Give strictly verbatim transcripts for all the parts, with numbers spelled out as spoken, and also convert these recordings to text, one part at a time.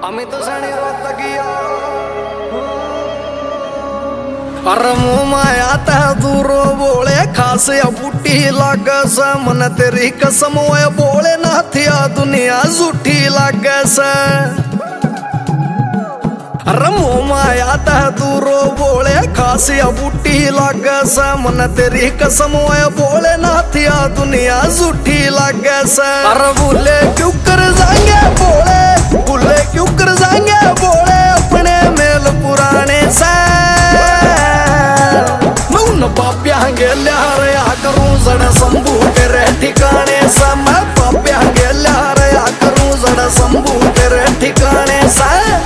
अमित सणी रोतकिया अरे मुँह माया तह दूरो बोले खास या बूटी लागे से मन तेरी कसम होए बोले नाथिया दुनिया झूठी लागे से अरे मुँह माया तह दूरो बोले खास या बूटी लागे से मन तेरी कसम होए बोले नाथिया दुनिया झूठी लागे से अरे भूले क्यों कर जाएंगे बोले भूले क्यों कर जाएंगे बोले अपने मेल पुराने से पाप्या गेल्या रया करूं जड़ संभू तेरे ठिकाने से मैं पाप्या गेल्या रया करूं जड़ संभू तेरे ठिकाने से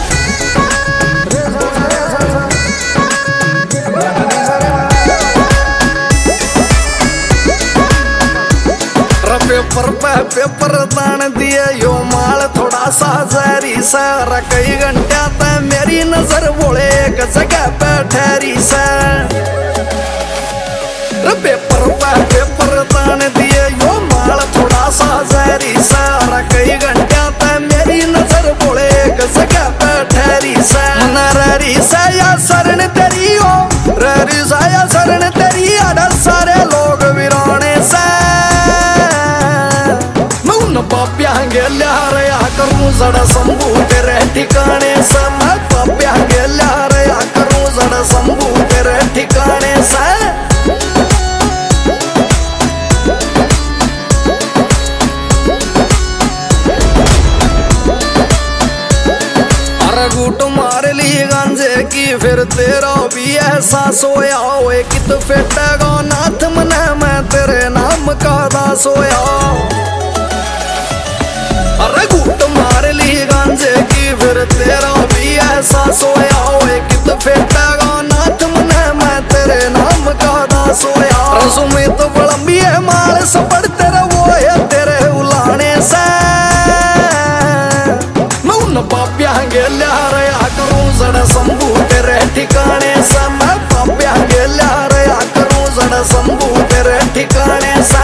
पेपर पे पेपर दान दिए यो माल थोड़ा सा जहरी सा कई घंटा तक मेरी नजर बोले एक जगह पे ठहरी सा पेपर पे पेपर दान दिए यो माल थोड़ा सा जहरी सा कई घंटा तक मेरी नजर बोले एक जगह पे ठहरी सा नरी सा या शरण तेरी हो ररी सा या शरण तेरी अड़ सारे लोग वीराने से पाप्या गेल्या रया करूं जड़ संभू तेरे ठिकाने से मैं पाप्या गेल्या रया करूं जड़ संभू तेरे ठिकाने से अरे घूट मार ली गांजे की फिर तेरा भी एहसास होया होए कित फेटेगा नाथ मने मैं तेरे नाम का दास होया अरे घूट मार ली गांजे की फिर तेरा भी एहसास होया होए कित फेटेगा नाथ मने मैं तेरे नाम का दास होया रसुमित बलम्बी है माल सपड़ तेरा वो है तेरे उलाने से मैं उन पाप्या गेल्या रया करूं जड़ संभू तेरे ठिकाने से मैं पाप्या गेल्या रया करूं जड़ संभू तेरे ठिकाने से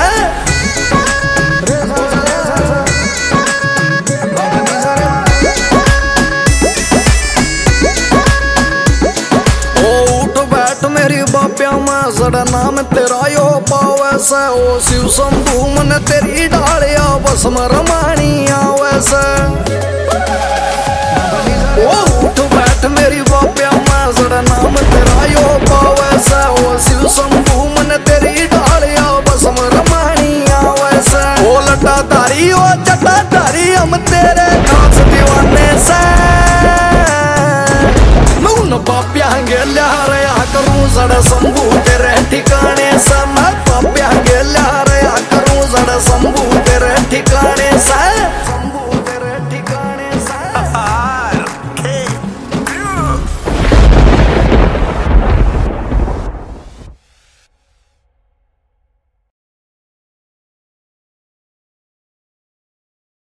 जड़ नाम तेरा यो पावे से ओ शिव शंभू मन तेरी डालिया भस्म रमाणी आवे से ओ उठ बैठ मेरी बाप्या मां जड़ नाम तेरा यो पावे से ओ शिव शंभू मन तेरी डालिया भस्म रमाणी आवे से ओ लटा धारी ओ जटा धारी हम तेरे खास दीवाने से मैं उन बाप्या गेल्या रया करूं जड़ शंभू